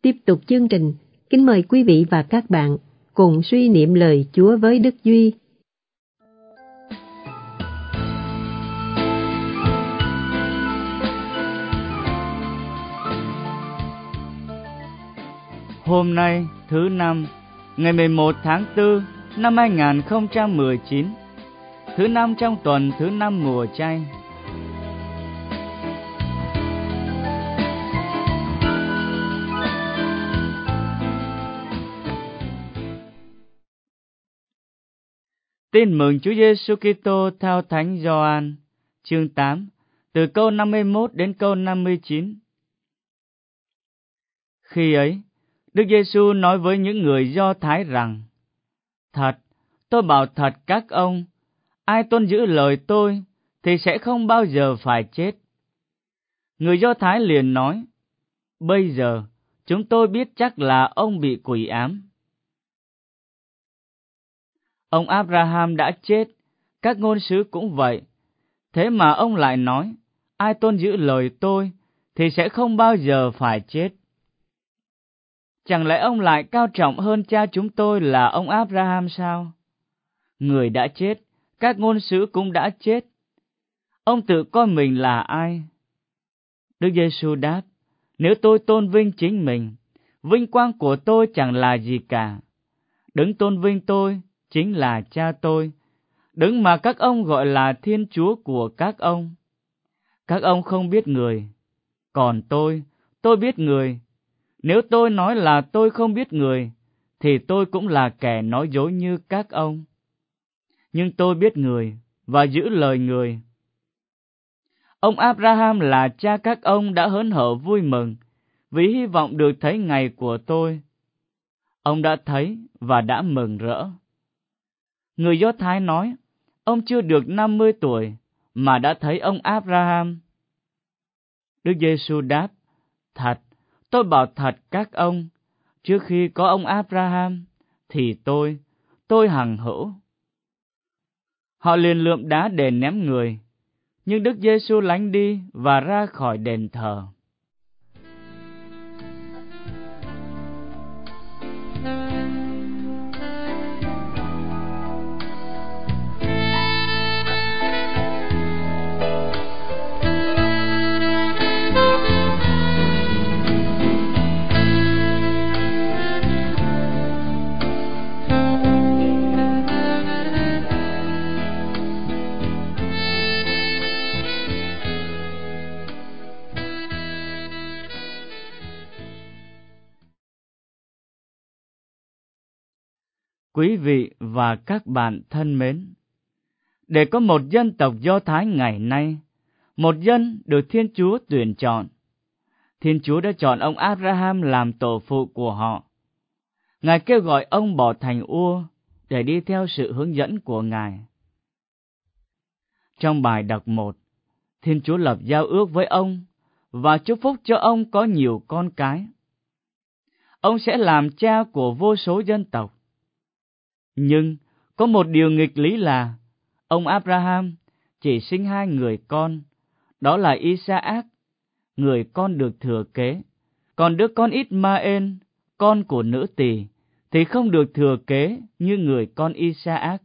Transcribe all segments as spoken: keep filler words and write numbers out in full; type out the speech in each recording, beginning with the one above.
Tiếp tục chương trình, kính mời quý vị và các bạn cùng suy niệm lời Chúa với Đức Duy. Hôm nay thứ năm, ngày mười một tháng tư năm hai nghìn không trăm mười chín, thứ năm trong tuần thứ năm mùa chay. Tin mừng Chúa Giêsu Kitô theo Thánh Gioan, chương tám, từ câu năm mươi mốt đến câu năm mươi chín. Khi ấy, Đức Giêsu nói với những người Do Thái rằng: Thật, tôi bảo thật các ông, ai tuân giữ lời tôi thì sẽ không bao giờ phải chết. Người Do Thái liền nói: Bây giờ chúng tôi biết chắc là ông bị quỷ ám. Ông Abraham đã chết, các ngôn sứ cũng vậy. Thế mà ông lại nói, ai tuân giữ lời tôi thì sẽ không bao giờ phải chết. Chẳng lẽ ông lại cao trọng hơn cha chúng tôi là ông Abraham sao? Người đã chết, các ngôn sứ cũng đã chết. Ông tự coi mình là ai? Đức Giêsu đáp, nếu tôi tôn vinh chính mình, vinh quang của tôi chẳng là gì cả. Đấng tôn vinh tôi chính là cha tôi, đấng mà các ông gọi là Thiên Chúa của các ông. Các ông không biết người, còn tôi, tôi biết người. Nếu tôi nói là tôi không biết người, thì tôi cũng là kẻ nói dối như các ông. Nhưng tôi biết người, và giữ lời người. Ông Abraham là cha các ông đã hớn hở vui mừng, vì hy vọng được thấy ngày của tôi. Ông đã thấy và đã mừng rỡ. Người Do Thái nói, ông chưa được năm mươi tuổi, mà đã thấy ông Abraham. Đức Giêsu đáp, thật, tôi bảo thật các ông, trước khi có ông Abraham, thì tôi, tôi hằng hữu. Họ liền lượm đá để ném người, nhưng Đức Giêsu lánh đi và ra khỏi đền thờ. Quý vị và các bạn thân mến, để có một dân tộc Do Thái ngày nay, một dân được Thiên Chúa tuyển chọn, Thiên Chúa đã chọn ông Abraham làm tổ phụ của họ. Ngài kêu gọi ông bỏ thành Ua để đi theo sự hướng dẫn của Ngài. Trong bài đọc một, Thiên Chúa lập giao ước với ông và chúc phúc cho ông có nhiều con cái. Ông sẽ làm cha của vô số dân tộc. Nhưng có một điều nghịch lý là ông Abraham chỉ sinh hai người con, đó là Isaac, người con được thừa kế, còn đứa con Ismael, con của nữ tỳ, thì không được thừa kế như người con Isaac.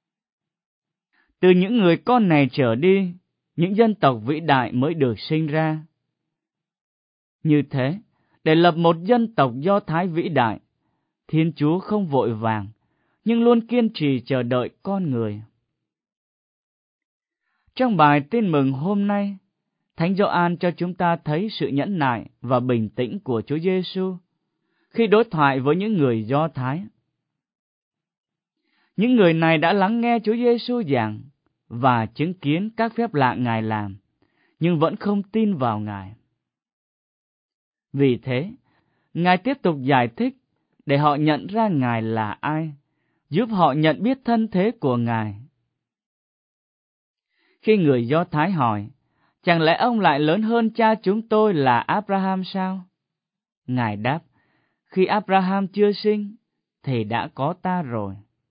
Từ những người con này trở đi, những dân tộc vĩ đại mới được sinh ra. Như thế, để lập một dân tộc Do Thái vĩ đại, Thiên Chúa không vội vàng, nhưng luôn kiên trì chờ đợi con người. Trong bài tin mừng hôm nay, Thánh Gioan cho chúng ta thấy sự nhẫn nại và bình tĩnh của Chúa Giêsu khi đối thoại với những người Do Thái. Những người này đã lắng nghe Chúa Giêsu giảng và chứng kiến các phép lạ Ngài làm, nhưng vẫn không tin vào Ngài. Vì thế, Ngài tiếp tục giải thích để họ nhận ra Ngài là ai, giúp họ nhận biết thân thế của Ngài. Khi người Do Thái hỏi, chẳng lẽ ông lại lớn hơn cha chúng tôi là Abraham sao? Ngài đáp, khi Abraham chưa sinh, thì đã có ta rồi.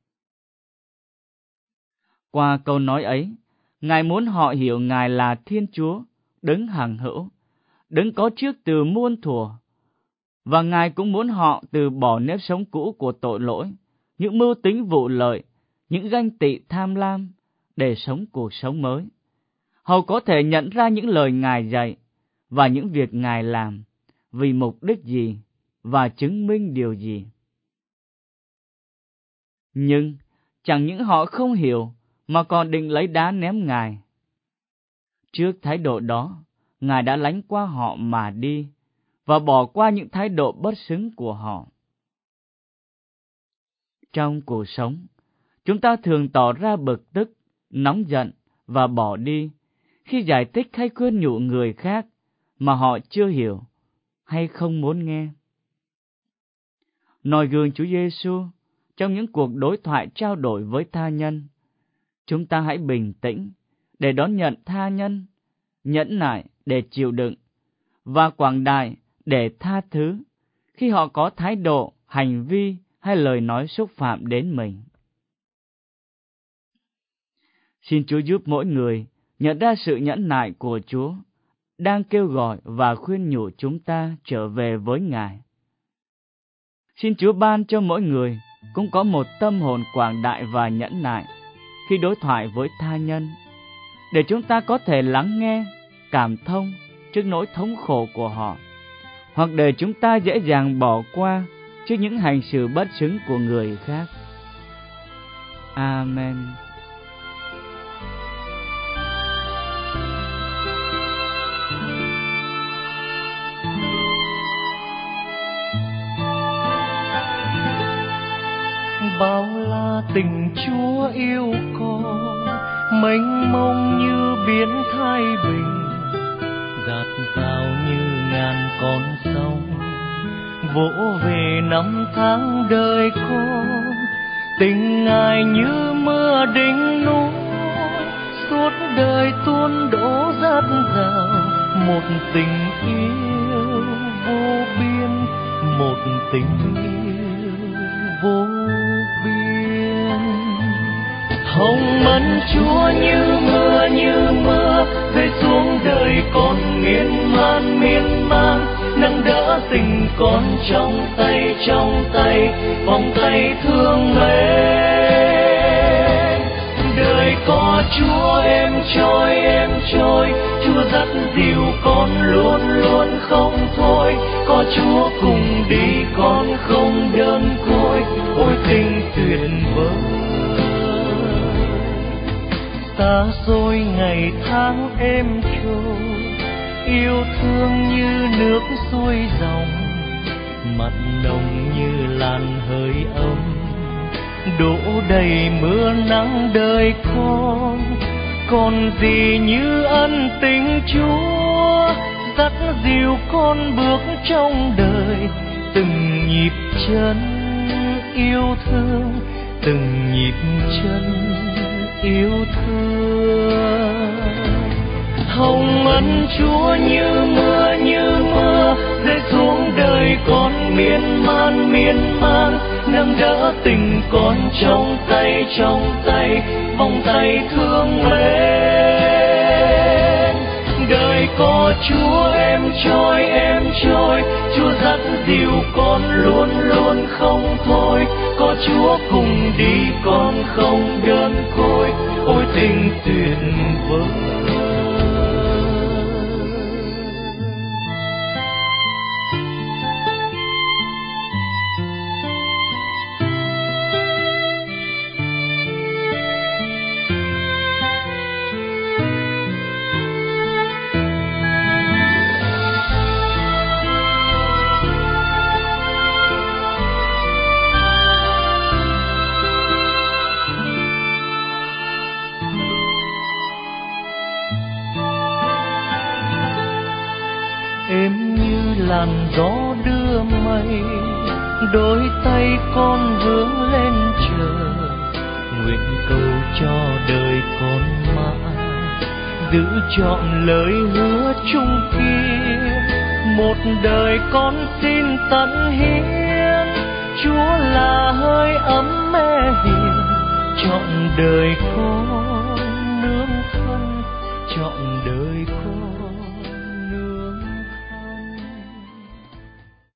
Qua câu nói ấy, Ngài muốn họ hiểu Ngài là Thiên Chúa, đấng hằng hữu, đấng có trước từ muôn thuở, Và Ngài cũng muốn họ từ bỏ nếp sống cũ của tội lỗi, những mưu tính vụ lợi, những ganh tị tham lam, để sống cuộc sống mới. Họ có thể nhận ra những lời Ngài dạy và những việc Ngài làm, vì mục đích gì và chứng minh điều gì. Nhưng chẳng những họ không hiểu mà còn định lấy đá ném Ngài. Trước thái độ đó, Ngài đã lánh qua họ mà đi và bỏ qua những thái độ bất xứng của họ. Trong cuộc sống, chúng ta thường tỏ ra bực tức, nóng giận và bỏ đi khi giải thích hay khuyên nhủ người khác mà họ chưa hiểu hay không muốn nghe. Noi gương Chúa Giêsu trong những cuộc đối thoại trao đổi với tha nhân, chúng ta hãy bình tĩnh để đón nhận tha nhân, nhẫn nại để chịu đựng và quảng đại để tha thứ khi họ có thái độ, hành vi hay lời nói xúc phạm đến mình. Xin Chúa giúp mỗi người nhận ra sự nhẫn nại của Chúa đang kêu gọi và khuyên nhủ chúng ta trở về với Ngài. Xin Chúa ban cho mỗi người cũng có một tâm hồn quảng đại và nhẫn nại khi đối thoại với tha nhân, để chúng ta có thể lắng nghe, cảm thông trước nỗi thống khổ của họ, hoặc để chúng ta dễ dàng bỏ qua trước những hành xử bất xứng của người khác. Amen. Bao la tình Chúa yêu con, mênh mông như biển Thái Bình, dạt dào như ngàn con sông, vỗ về năm tháng đời con. Tình Ngài như mưa đỉnh núi, suốt đời tuôn đổ dạt dào. Một tình yêu vô biên, một tình yêu vô biên. Hồng ân Chúa như mưa như mưa rơi xuống đời con, miên man miên man nâng đỡ tình con trong tay trong tay, vòng tay thương mến. Đời có Chúa em trôi em trôi, Chúa dắt dìu con luôn luôn không thôi. Có Chúa cùng đi con không đơn côi, ôi tình tuyệt vời. Xa xôi ngày tháng êm trôi, yêu thương như nước xuôi dòng, mặn nồng như làn hơi ấm, đổ đầy mưa nắng đời con. Còn gì như ân tình Chúa dắt dìu con bước trong đời, từng nhịp chân yêu thương, từng nhịp chân yêu thương. Hồng ân Chúa như mưa như mưa rơi xuống đời con, miên man miên man nâng đỡ tình con trong tay trong tay, vòng tay thương mến. Đời có Chúa em trôi em trôi, Chúa dắt dìu con luôn luôn không thôi. Có Chúa cùng đi con không đơn côi, ôi tình tuyệt vời. Êm như làn gió đưa mây, đôi tay con hướng lên trời, nguyện cầu cho đời con mãi giữ trọn lời hứa chung kia. Một đời con xin tận hiến, Chúa là hơi ấm mẹ hiền, trọn đời con nương thân, trọn đời con